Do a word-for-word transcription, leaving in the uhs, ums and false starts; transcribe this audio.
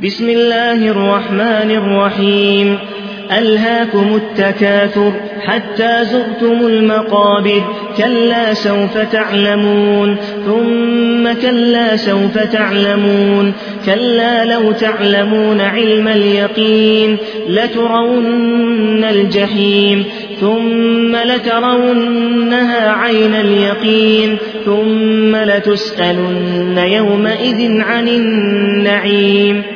بسم الله الرحمن الرحيم ألهاكم التكاثر حتى زرتم المقابر كلا سوف تعلمون ثم كلا سوف تعلمون كلا لو تعلمون علم اليقين لترون الجحيم ثم لترونها عين اليقين ثم لتسألن يومئذ عن النعيم